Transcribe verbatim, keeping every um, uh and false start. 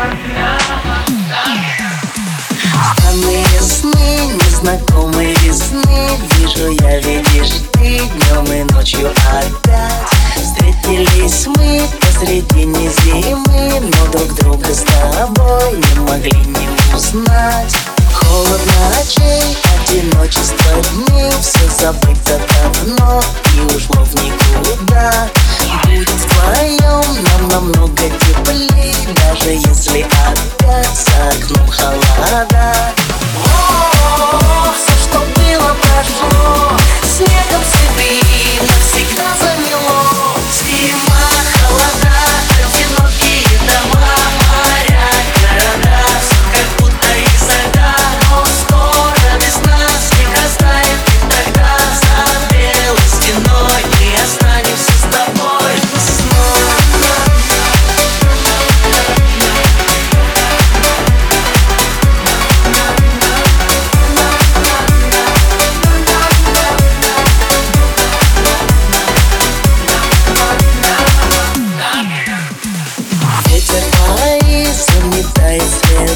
Странные сны, незнакомые сны. Вижу я, видишь ты, днем и ночью опять. Встретились мы посредине зимы, но друг друга с тобой не могли не узнать. Холод ночей, одиночество дней, все забыто давно и ушло в никуда. Будет вдвоем нам намного теплей, даже если опять за окном холода. О, все, что было, прошло, снегом цветы навсегда замело. Зима, холода, одинокие дома, моря, города, все как будто изо льда. Но скоро весна, снег растает, и тогда за белой стеной мы останемся с тобой снова. Ветер парит, заметает свет